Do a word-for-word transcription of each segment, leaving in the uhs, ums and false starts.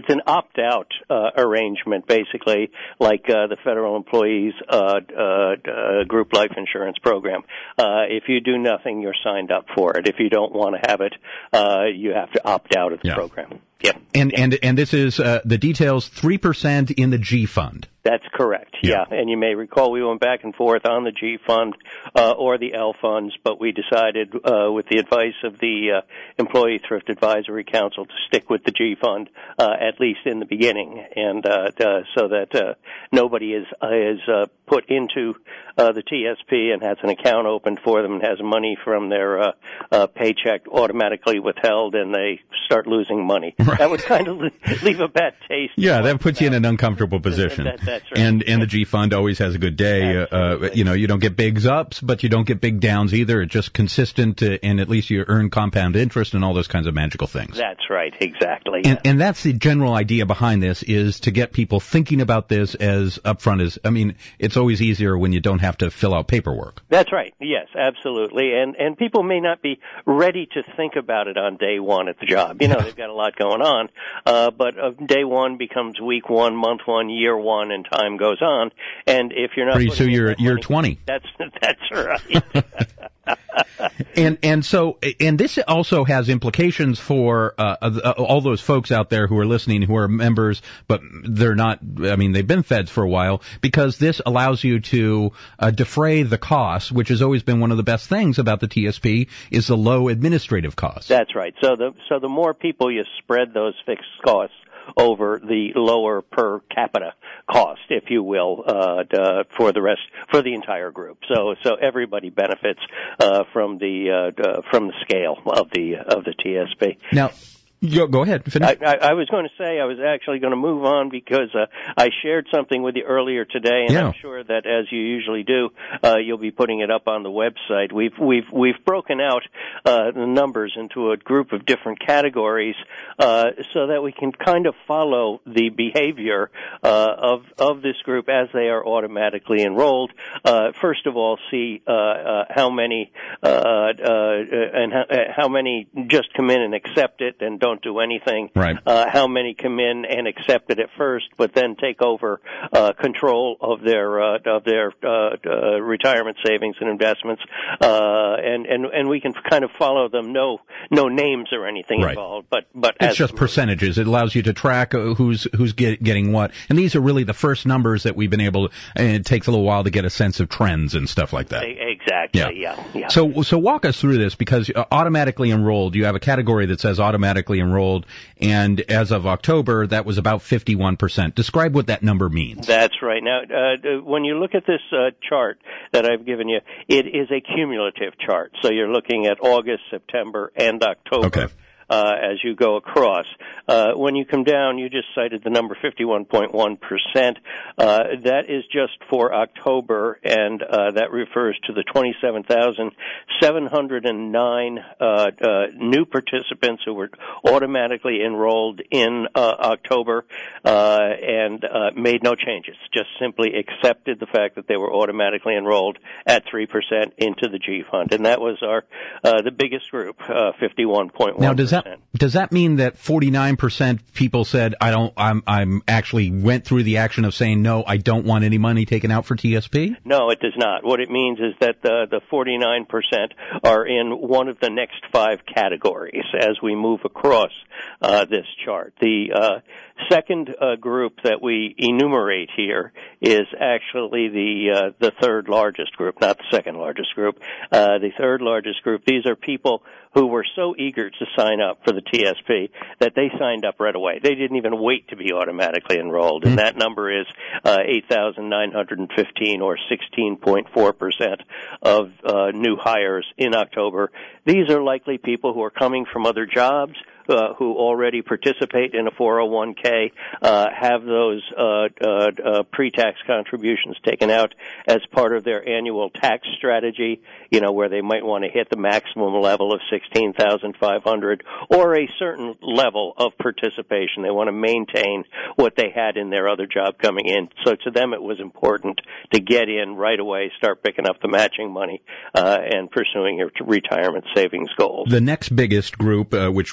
it's an opt-out uh, arrangement, basically, like uh, the federal employees uh, uh, uh, group life insurance program. Uh, if you do nothing, you're signed up for it. If you don't want to have it, uh, you have to opt out of the yeah. program. Yeah. And and and this is uh, the details three percent in the G fund. That's correct, yeah. yeah. And you may recall we went back and forth on the G fund uh, or the L funds, but we decided uh, with the advice of the uh, Employee Thrift Advisory Council to stick with the G fund, uh, at least in the beginning, and uh, uh, so that uh, nobody is, uh, is uh, put into uh, the T S P and has an account opened for them and has money from their uh, uh, paycheck automatically withheld, and they start losing money. Right. That would kind of leave a bad taste. Yeah, that puts you in an uncomfortable position. That, that, That's right. And and the G fund always has a good day. Uh, you know, you don't get big ups, but you don't get big downs either. It's just consistent, uh, and at least you earn compound interest and all those kinds of magical things. That's right, exactly. And, and that's the general idea behind this, is to get people thinking about this as upfront as, I mean, it's always easier when you don't have to fill out paperwork. That's right. Yes, absolutely. And and people may not be ready to think about it on day one at the job. You know, they've got a lot going on, uh, but uh, day one becomes week one, month one, year one, and time goes on, and if you're not pretty soon you're you're money, twenty. That's that's right. and and so and this also has implications for uh, uh, all those folks out there who are listening, who are members, but they're not. I mean, they've been feds for a while, because this allows you to uh, defray the costs, which has always been one of the best things about the T S P, is the low administrative costs. That's right. So the so the more people you spread those fixed costs over, the lower per capita cost, if you will, uh, uh, for the rest, for the entire group. So, so everybody benefits uh, from the uh, uh, from the scale of the of the T S P. Now, Go, go ahead. Finish. I, I, I was going to say I was actually going to move on because uh, I shared something with you earlier today, and yeah. I'm sure that, as you usually do, uh, you'll be putting it up on the website. We've we've we've broken out uh, the numbers into a group of different categories uh, so that we can kind of follow the behavior uh, of of this group as they are automatically enrolled. Uh, first of all, see uh, uh, how many uh, uh, and how, how many just come in and accept it and don't. Don't do anything. Right. Uh, how many come in and accept it at first, but then take over uh, control of their uh, of their uh, uh, retirement savings and investments, uh, and and and we can kind of follow them. No no names or anything right. involved, but but it's as just percentages. It allows you to track who's who's get, getting what, and these are really the first numbers that we've been able to. And it takes a little while to get a sense of trends and stuff like that. Exactly. Yeah. Yeah. yeah. So so walk us through this, because uh, automatically enrolled, you have a category that says automatically enrolled, and as of October, that was about fifty-one percent. Describe what that number means. That's right. Now, uh, when you look at this uh, chart that I've given you, it is a cumulative chart. So you're looking at August, September, and October. Okay. Uh, as you go across. Uh, when you come down, you just cited the number fifty-one point one percent. Uh, that is just for October, and uh, that refers to the twenty-seven thousand seven hundred nine uh, uh, new participants who were automatically enrolled in uh, October uh, and uh, made no changes, just simply accepted the fact that they were automatically enrolled at three percent into the G Fund. And that was our uh, the biggest group, uh, fifty-one point one percent. Now, does that Does that mean that forty-nine percent people said, I don't, I'm, I'm actually went through the action of saying, no, I don't want any money taken out for T S P? No, it does not. What it means is that the, the forty-nine percent are in one of the next five categories as we move across uh, this chart. The uh, second uh, group that we enumerate here is actually the uh, the third largest group, not the second largest group. Uh, the third largest group. These are people who were so eager to sign up for the T S P that they signed up right away. They didn't even wait to be automatically enrolled, and that number is uh, eight thousand nine hundred fifteen, or sixteen point four percent of uh, new hires in October. These are likely people who are coming from other jobs, Uh, who already participate in a four oh one k, uh, have those uh, uh, uh, pre-tax contributions taken out as part of their annual tax strategy, you know, where they might want to hit the maximum level of sixteen thousand five hundred or a certain level of participation. They want to maintain what they had in their other job coming in. So to them it was important to get in right away, start picking up the matching money, uh, and pursuing your retirement savings goals. The next biggest group, uh, which represents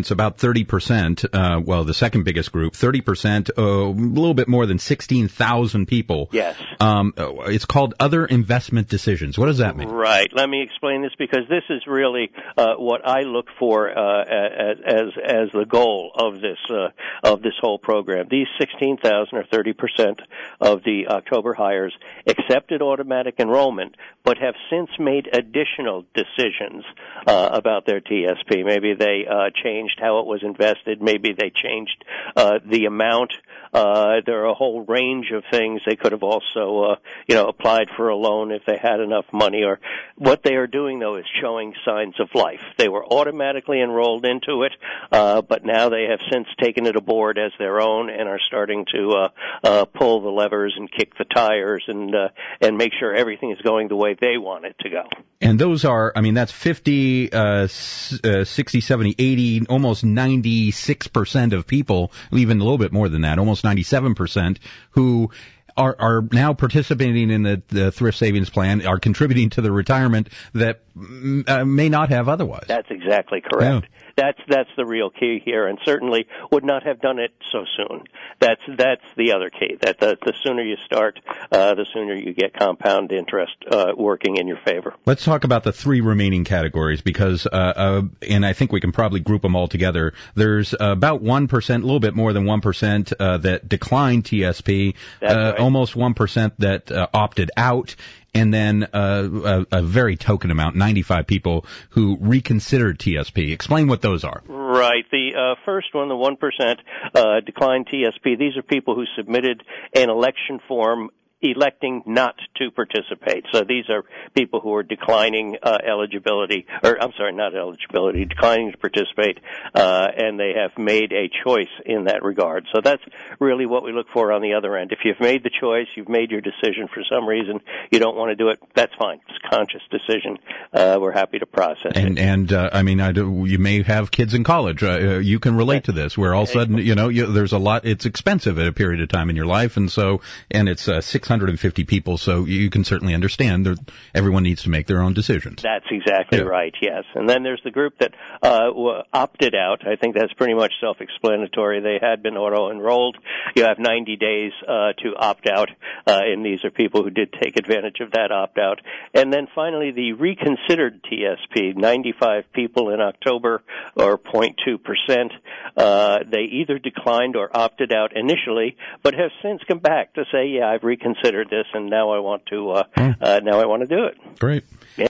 respondents, about thirty percent, uh, well, the second biggest group, thirty percent, uh, a little bit more than sixteen thousand people. Yes. Um, it's called other investment decisions. What does that mean? Right. Let me explain this, because this is really uh, what I look for uh, as as as the goal of this uh, of this whole program. These sixteen thousand, or thirty percent of the October hires, accepted automatic enrollment, but have since made additional decisions uh, about their T S P. Maybe they uh, changed how it was invested. Maybe they changed uh, the amount. Uh, there are a whole range of things. They could have also, uh, you know, applied for a loan if they had enough money. Or what they are doing, though, is showing signs of life. They were automatically enrolled into it, uh, but now they have since taken it aboard as their own and are starting to uh, uh, pull the levers and kick the tires and uh, and make sure everything is going the way they want it to go. And those are, I mean, that's fifty, uh, sixty, seventy, eighty, almost ninety-six percent of people, even a little bit more than that, almost ninety-seven percent, who are, are now participating in the, the thrift savings plan, are contributing to the retirement that uh, may not have otherwise. That's exactly correct. Yeah. That's that's the real key here, and certainly would not have done it so soon. That's that's the other key. That the, the sooner you start, uh, the sooner you get compound interest uh, working in your favor. Let's talk about the three remaining categories, because, uh, uh, and I think we can probably group them all together. There's uh, about one percent, a little bit more than one percent uh, that declined T S P, That's uh, right. almost one percent that uh, opted out, and then uh, a, a very token amount, ninety-five people, who reconsidered T S P. Explain what those are. Right. The uh, first one, the one percent uh, declined T S P, these are people who submitted an election form electing not to participate. So these are people who are declining uh, eligibility, or I'm sorry, not eligibility, declining to participate, uh, and they have made a choice in that regard. So that's really what we look for on the other end. If you've made the choice, you've made your decision for some reason, you don't want to do it, that's fine. It's a conscious decision. Uh, we're happy to process and, it. And, uh, I mean, I do, you may have kids in college. Uh, you can relate to this, where all of a sudden, you know, you, there's a lot, it's expensive at a period of time in your life, and so, and it's uh, six hundred fifty people, so you can certainly understand that everyone needs to make their own decisions. That's exactly yeah. right, yes. And then there's the group that uh, opted out. I think that's pretty much self-explanatory. They had been auto-enrolled. You have ninety days uh, to opt out, uh, and these are people who did take advantage of that opt-out. And then finally, the reconsidered T S P, ninety-five people in October, or zero point two percent. Uh, they either declined or opted out initially, but have since come back to say, yeah, I've reconsidered this, and now I want to uh, uh, now I want to do it. Great.